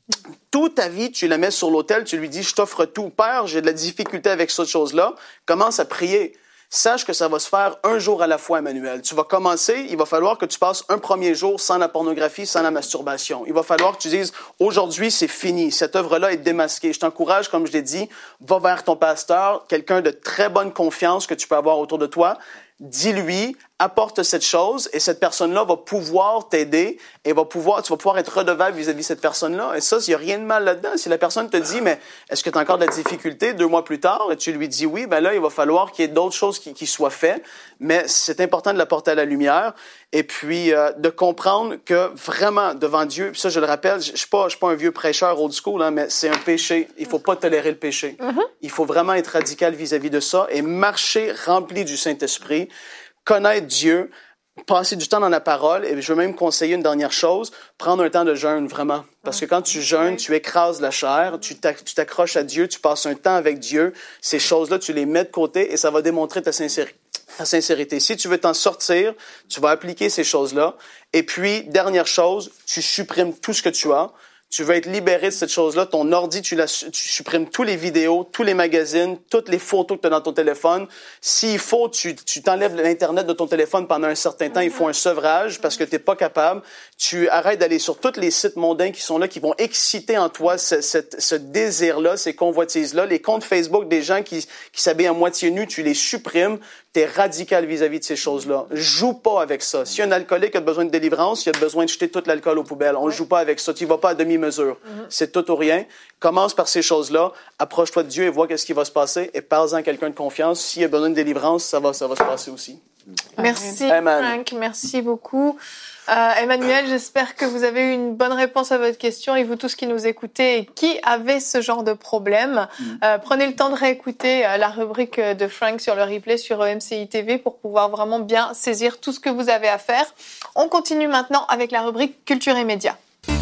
C: Toute ta vie, tu la mets sur l'autel, tu lui dis, je t'offre tout. Père, j'ai de la difficulté avec cette chose-là. Commence à prier. Sache que ça va se faire un jour à la fois, Emmanuel. Tu vas commencer, il va falloir que tu passes un premier jour sans la pornographie, sans la masturbation. Il va falloir que tu dises, aujourd'hui, c'est fini. Cette œuvre-là est démasquée. Je t'encourage, comme je l'ai dit, va vers ton pasteur, quelqu'un de très bonne confiance que tu peux avoir autour de toi. Dis-lui, apporte cette chose et cette personne-là va pouvoir t'aider et va pouvoir, tu vas pouvoir être redevable vis-à-vis de cette personne-là. Et ça, il n'y a rien de mal là-dedans. Si la personne te dit, mais est-ce que tu as encore de la difficulté deux mois plus tard et tu lui dis oui, ben là, il va falloir qu'il y ait d'autres choses qui, qui soient faites. Mais c'est important de la porter à la lumière et puis euh, de comprendre que vraiment, devant Dieu, puis ça, je le rappelle, je ne suis pas, je suis pas un vieux prêcheur old school, hein, mais c'est un péché. Il ne faut pas tolérer le péché. Mm-hmm. Il faut vraiment être radical vis-à-vis de ça et marcher rempli du Saint-Esprit. Connaître Dieu, passer du temps dans la parole, et je veux même conseiller une dernière chose, prendre un temps de jeûne, vraiment. Parce que quand tu jeûnes, tu écrases la chair, tu t'accroches à Dieu, tu passes un temps avec Dieu, ces choses-là, tu les mets de côté et ça va démontrer ta sincérité. Ta sincérité. Si tu veux t'en sortir, tu vas appliquer ces choses-là. Et puis, dernière chose, tu supprimes tout ce que tu as. Tu veux être libéré de cette chose-là. Ton ordi, tu, la, tu supprimes tous les vidéos, tous les magazines, toutes les photos que tu as dans ton téléphone. S'il faut, tu, tu t'enlèves l'Internet de ton téléphone pendant un certain temps. Il faut un sevrage parce que tu n'es pas capable. Tu arrêtes d'aller sur tous les sites mondains qui sont là, qui vont exciter en toi ce, ce, ce désir-là, ces convoitises-là. Les comptes Facebook des gens qui, qui s'habillent à moitié nus, tu les supprimes. Tu es radical vis-à-vis de ces choses-là. Joue pas avec ça. Si un alcoolique a besoin de délivrance, il a besoin de jeter tout l'alcool aux poubelles. On ne joue pas avec ça. Tu ne vas pas à demi-mesure. Mm-hmm. C'est tout ou rien. Commence par ces choses-là. Approche-toi de Dieu et vois qu'est-ce qui va se passer. Et parle-en à quelqu'un de confiance. S'il a besoin de délivrance, ça va, ça va se passer aussi.
B: Merci,
C: Amen.
B: Frank. Merci beaucoup. Euh, Emmanuel, j'espère que vous avez eu une bonne réponse à votre question et vous tous qui nous écoutez et qui avez ce genre de problème, mmh. euh, prenez le temps de réécouter euh, la rubrique de Frank sur le replay sur E M C I T V pour pouvoir vraiment bien saisir tout ce que vous avez à faire. On continue maintenant avec la rubrique Culture et Médias.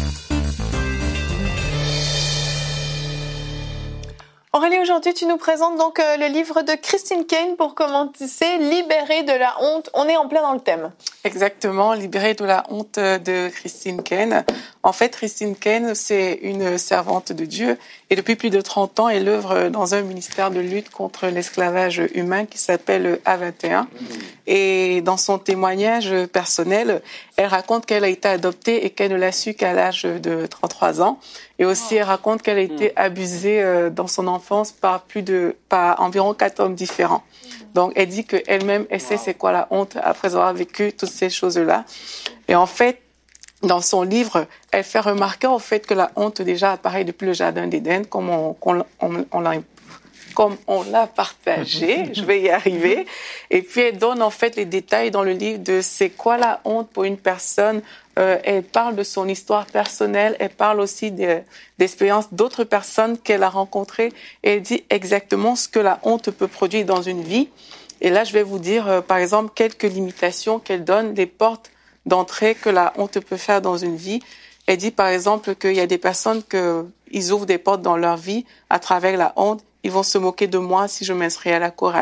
B: Aurélie, aujourd'hui, tu nous présentes donc euh, le livre de Christine Caine pour commencer, Libérée de la honte. On est en plein dans le thème.
E: Exactement, Libérée de la honte de Christine Caine. En fait, Christine Caine, c'est une servante de Dieu et depuis plus de trente ans, elle œuvre dans un ministère de lutte contre l'esclavage humain qui s'appelle A vingt et un. Et dans son témoignage personnel, elle raconte qu'elle a été adoptée et qu'elle ne l'a su qu'à l'âge de trente-trois ans. Et aussi, elle raconte qu'elle a été abusée dans son enfance par plus de, par environ quatre hommes différents. Donc, elle dit qu'elle-même, elle sait c'est quoi la honte après avoir vécu toutes ces choses-là. Et en fait, dans son livre, elle fait remarquer au fait que la honte déjà apparaît depuis le jardin d'Éden, comme on, on, on, on l'a comme on l'a partagé, je vais y arriver. Et puis, elle donne en fait les détails dans le livre de c'est quoi la honte pour une personne. Euh, elle parle de son histoire personnelle, elle parle aussi de, d'expériences d'autres personnes qu'elle a rencontrées. Et elle dit exactement ce que la honte peut produire dans une vie. Et là, je vais vous dire, euh, par exemple, quelques limitations qu'elle donne, des portes d'entrée que la honte peut faire dans une vie. Elle dit, par exemple, qu'il y a des personnes qu'ils ouvrent des portes dans leur vie à travers la honte. Ils vont se moquer de moi si je m'inscris à la chorale.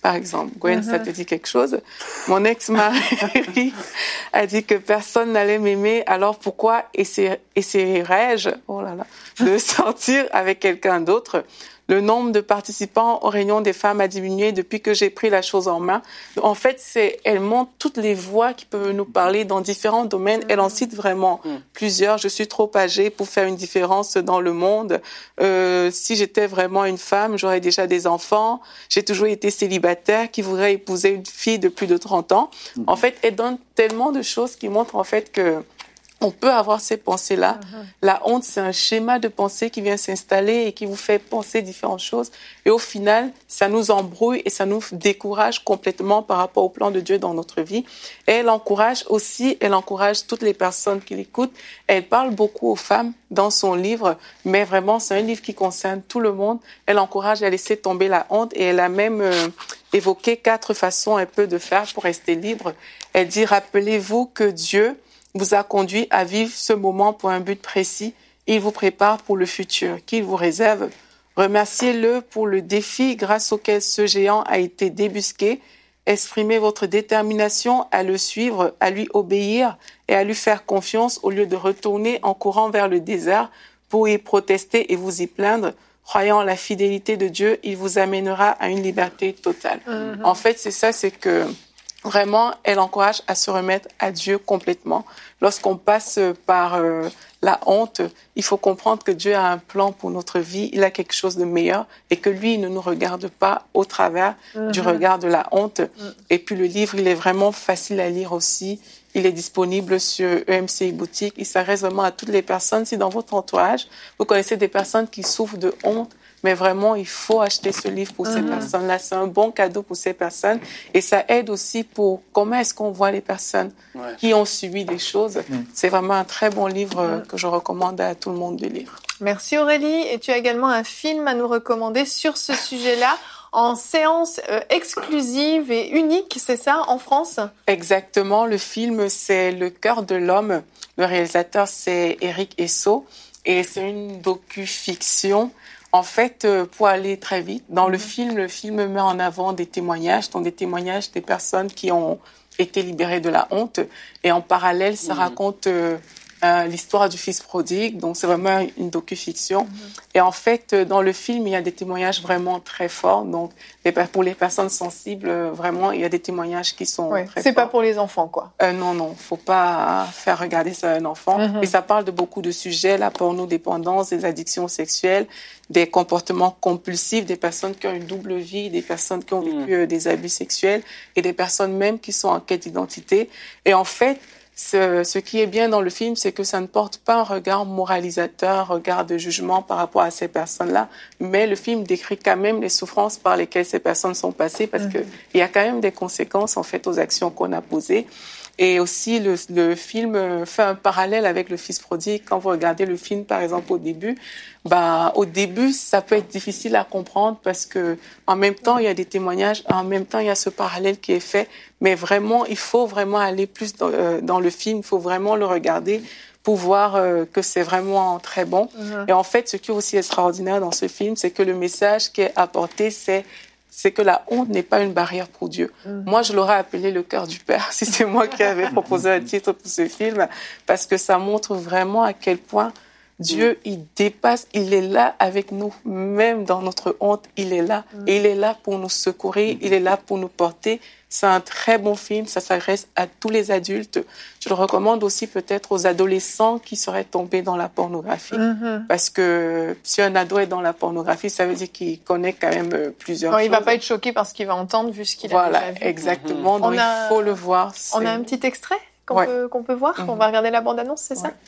E: par exemple. Gwen, mm-hmm. ça te dit quelque chose? Mon ex-mari a dit que personne n'allait m'aimer, alors pourquoi essayerais-je, oh là là, de sortir avec quelqu'un d'autre? Le nombre de participants aux réunions des femmes a diminué depuis que j'ai pris la chose en main. En fait, c'est, elle montre toutes les voix qui peuvent nous parler dans différents domaines. Elle en cite vraiment mmh. plusieurs. Je suis trop âgée pour faire une différence dans le monde. Euh, si j'étais vraiment une femme, j'aurais déjà des enfants. J'ai toujours été célibataire. Qui voudrait épouser une fille de plus de trente ans? Mmh. En fait, elle donne tellement de choses qui montrent en fait que on peut avoir ces pensées-là. Uh-huh. La honte, c'est un schéma de pensée qui vient s'installer et qui vous fait penser différentes choses. Et au final, ça nous embrouille et ça nous décourage complètement par rapport au plan de Dieu dans notre vie. Et elle encourage aussi, elle encourage toutes les personnes qui l'écoutent. Elle parle beaucoup aux femmes dans son livre, mais vraiment, c'est un livre qui concerne tout le monde. Elle encourage à laisser tomber la honte et elle a même euh, évoqué quatre façons un peu de faire pour rester libre. Elle dit, rappelez-vous que Dieu vous a conduit à vivre ce moment pour un but précis. Il vous prépare pour le futur qu'il vous réserve. Remerciez-le pour le défi grâce auquel ce géant a été débusqué. Exprimez votre détermination à le suivre, à lui obéir et à lui faire confiance au lieu de retourner en courant vers le désert pour y protester et vous y plaindre. Croyant en la fidélité de Dieu, il vous amènera à une liberté totale. Mm-hmm. En fait, c'est ça, c'est que vraiment, elle encourage à se remettre à Dieu complètement. Lorsqu'on passe par euh, la honte, il faut comprendre que Dieu a un plan pour notre vie, il a quelque chose de meilleur et que lui, il ne nous regarde pas au travers mm-hmm. du regard de la honte. Mm. Et puis le livre, il est vraiment facile à lire aussi. Il est disponible sur E M C I Boutique. Il s'adresse vraiment à toutes les personnes. Si dans votre entourage, vous connaissez des personnes qui souffrent de honte, mais vraiment, il faut acheter ce livre pour mmh. ces personnes-là. C'est un bon cadeau pour ces personnes. Et ça aide aussi pour comment est-ce qu'on voit les personnes ouais. qui ont subi des choses. Mmh. C'est vraiment un très bon livre mmh. que je recommande à tout le monde de lire.
B: Merci Aurélie. Et tu as également un film à nous recommander sur ce sujet-là, en séance euh, exclusive et unique, c'est ça, en France?
E: Exactement. Le film, c'est Le cœur de l'homme. Le réalisateur, c'est Eric Esso. Et c'est une docu-fiction. En fait, pour aller très vite, dans mmh. le film, le film met en avant des témoignages, donc des témoignages des personnes qui ont été libérées de la honte. Et en parallèle, ça mmh. raconte euh, euh, l'histoire du fils prodigue. Donc, c'est vraiment une docu-fiction. Mmh. Et en fait, dans le film, il y a des témoignages vraiment très forts. Donc, pour les personnes sensibles, vraiment, il y a des témoignages qui sont ouais, très
B: c'est
E: forts.
B: Pas pour les enfants, quoi.
E: Euh, non, non, faut pas faire regarder ça à un enfant. Mmh. Et ça parle de beaucoup de sujets, la pornodépendance, des addictions sexuelles, des comportements compulsifs, des personnes qui ont une double vie, des personnes qui ont vécu mmh. des abus sexuels et des personnes même qui sont en quête d'identité. Et en fait, ce, ce qui est bien dans le film, c'est que ça ne porte pas un regard moralisateur, un regard de jugement par rapport à ces personnes-là, mais le film décrit quand même les souffrances par lesquelles ces personnes sont passées parce mmh. que il y a quand même des conséquences en fait aux actions qu'on a posées. Et aussi, le, le film fait un parallèle avec le fils prodigue. Quand vous regardez le film, par exemple, au début, bah, au début, ça peut être difficile à comprendre parce que, en même temps, il y a des témoignages, en même temps, il y a ce parallèle qui est fait. Mais vraiment, il faut vraiment aller plus dans, euh, dans le film. Il faut vraiment le regarder pour voir euh, que c'est vraiment très bon. Mm-hmm. Et en fait, ce qui est aussi extraordinaire dans ce film, c'est que le message qui est apporté, c'est c'est que la honte n'est pas une barrière pour Dieu. Mmh. Moi, je l'aurais appelé le cœur du Père, si c'est moi qui avais proposé un titre pour ce film, parce que ça montre vraiment à quel point Dieu, mmh. il dépasse, il est là avec nous, même dans notre honte, il est là. Mmh. Et il est là pour nous secourir, mmh. il est là pour nous porter. C'est un très bon film, ça s'adresse à tous les adultes. Je le recommande aussi peut-être aux adolescents qui seraient tombés dans la pornographie. Mm-hmm. Parce que si un ado est dans la pornographie, ça veut dire qu'il connaît quand même plusieurs
B: non,
E: choses.
B: Il ne va pas être choqué par ce qu'il va entendre vu ce qu'il
E: voilà,
B: a déjà vu.
E: Voilà, exactement. Mm-hmm. Donc a, il faut le voir. C'est...
B: On a un petit extrait qu'on, ouais. peut, qu'on peut voir. Mm-hmm. On va regarder la bande-annonce, c'est ouais.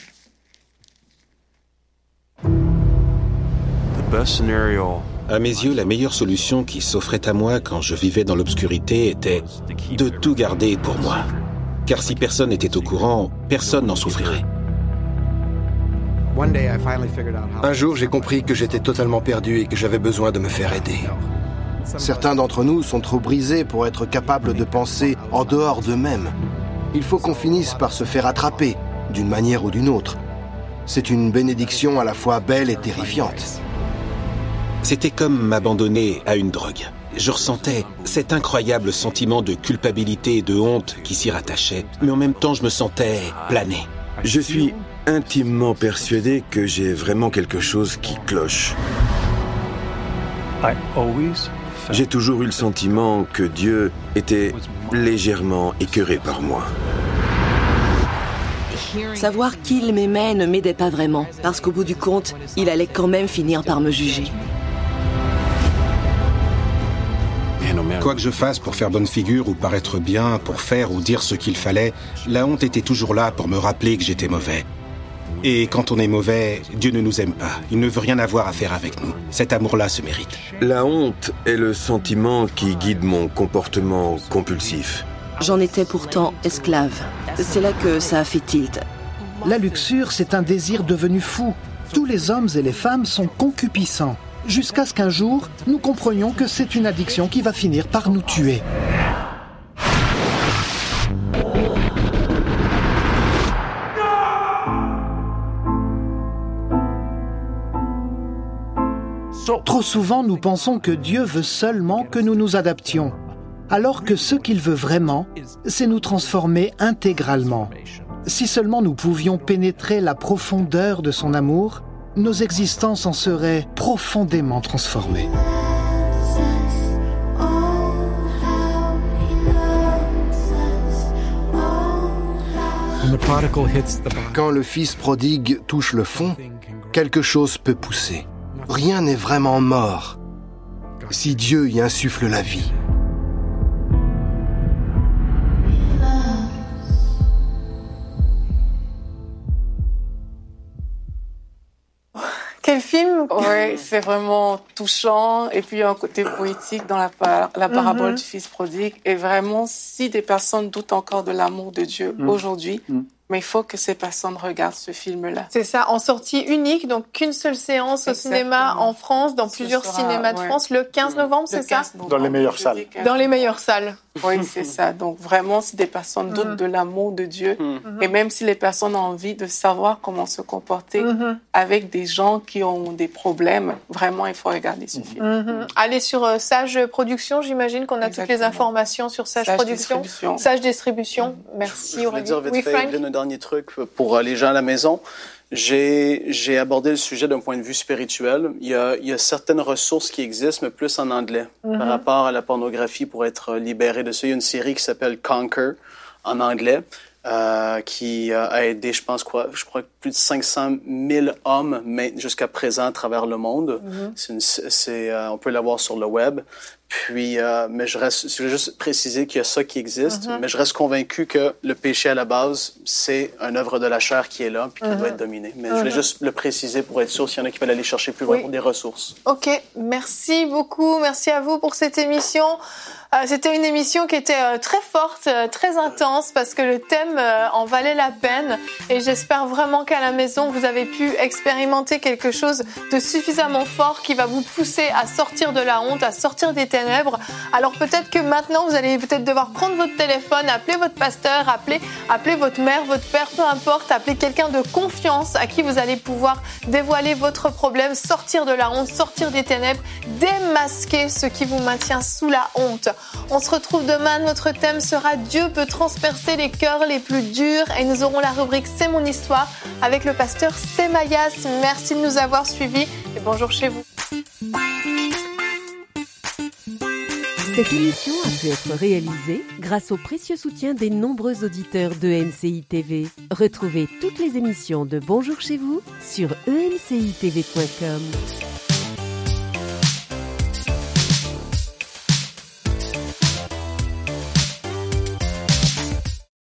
G: ça? The best scenario.
H: À mes yeux, la meilleure solution qui s'offrait à moi quand je vivais dans l'obscurité était de tout garder pour moi. Car si personne n'était au courant, personne n'en souffrirait.
I: Un jour, j'ai compris que j'étais totalement perdu et que j'avais besoin de me faire aider. Certains d'entre nous sont trop brisés pour être capables de penser en dehors d'eux-mêmes. Il faut qu'on finisse par se faire attraper, d'une manière ou d'une autre. C'est une bénédiction à la fois belle et terrifiante.
H: C'était comme m'abandonner à une drogue. je ressentais cet incroyable sentiment de culpabilité et de honte qui s'y rattachait. Mais en même temps, je me sentais planer.
J: Je suis intimement persuadé que j'ai vraiment quelque chose qui cloche. J'ai toujours eu le sentiment que Dieu était légèrement écœuré par moi.
K: Savoir qu'il m'aimait ne m'aidait pas vraiment, parce qu'au bout du compte, il allait quand même finir par me juger.
H: Quoi que je fasse pour faire bonne figure ou paraître bien, pour faire ou dire ce qu'il fallait, la honte était toujours là pour me rappeler que j'étais mauvais. Et quand on est mauvais, Dieu ne nous aime pas. Il ne veut rien avoir à faire avec nous. Cet amour-là se mérite.
J: La honte est le sentiment qui guide mon comportement compulsif.
K: J'en étais pourtant esclave. C'est là que ça a fait tilt.
L: La luxure, c'est un désir devenu fou. Tous les hommes et les femmes sont concupiscents. Jusqu'à ce qu'un jour, nous comprenions que c'est une addiction qui va finir par nous tuer. Trop souvent, nous pensons que Dieu veut seulement que nous nous adaptions, alors que ce qu'il veut vraiment, c'est nous transformer intégralement. Si seulement nous pouvions pénétrer la profondeur de son amour, nos existences en seraient profondément transformées.
I: Quand le fils prodigue touche le fond, quelque chose peut pousser. Rien n'est vraiment mort si Dieu y insuffle la vie.
B: Quel film?
E: Oui, c'est vraiment touchant. Et puis, il y a un côté poétique dans la, par- la parabole mm-hmm. du fils prodigue. Et vraiment, si des personnes doutent encore de l'amour de Dieu mm. aujourd'hui, mm. mais il faut que ces personnes regardent ce film-là.
B: C'est ça, en sortie unique, donc qu'une seule séance Exactement. Au cinéma en France, dans ce plusieurs sera, cinémas de ouais. France, le quinze novembre, le c'est quinze ça novembre,
D: Dans les meilleures salles.
B: Dans les meilleures salles.
E: Oui, c'est ça. Donc vraiment, si des personnes doutent mm. de l'amour de Dieu, mm. et même si les personnes ont envie de savoir comment se comporter mm-hmm. avec des gens qui ont des problèmes, vraiment, il faut regarder ce film.
B: Mm-hmm. Allez sur euh, Sage Production, j'imagine qu'on a Exactement. Toutes les informations sur Sage, Sage Production. Distribution. Sage Distribution. Mm. Merci,
C: je,
B: Aurélie.
C: Je voulais dire vite
B: oui,
C: fait, Evelyne, un dernier truc pour les gens à la maison. J'ai, j'ai abordé le sujet d'un point de vue spirituel. Il y a, il y a certaines ressources qui existent, mais plus en anglais, mm-hmm. par rapport à la pornographie pour être libéré de ça. Il y a une série qui s'appelle Conquer, en anglais, euh, qui a aidé, je pense, quoi, je crois, plus de cinq cent mille hommes jusqu'à présent à travers le monde. Mm-hmm. C'est une, c'est, euh, on peut l'avoir sur le web. Puis, euh, mais je reste, je veux juste préciser qu'il y a ça qui existe, mm-hmm. mais je reste convaincu que le péché à la base, c'est une œuvre de la chair qui est là puis qui mm-hmm. doit être dominée. Mais mm-hmm. je voulais juste le préciser pour être sûr s'il y en a qui veulent aller chercher plus loin oui. pour des ressources.
B: OK. Merci beaucoup. Merci à vous pour cette émission. Euh, c'était une émission qui était euh, très forte, euh, très intense parce que le thème euh, en valait la peine et j'espère vraiment qu'à la maison, vous avez pu expérimenter quelque chose de suffisamment fort qui va vous pousser à sortir de la honte, à sortir des ténèbres. Alors peut-être que maintenant, vous allez peut-être devoir prendre votre téléphone, appeler votre pasteur, appeler, appeler votre mère, votre père, peu importe, appeler quelqu'un de confiance à qui vous allez pouvoir dévoiler votre problème, sortir de la honte, sortir des ténèbres, démasquer ce qui vous maintient sous la honte. On se retrouve demain, notre thème sera Dieu peut transpercer les cœurs les plus durs et nous aurons la rubrique C'est mon histoire avec le pasteur Semayas. Merci de nous avoir suivis et bonjour chez vous.
A: Cette émission a pu être réalisée grâce au précieux soutien des nombreux auditeurs de E M C I T V. Retrouvez toutes les émissions de Bonjour chez vous sur e m c i t v point com.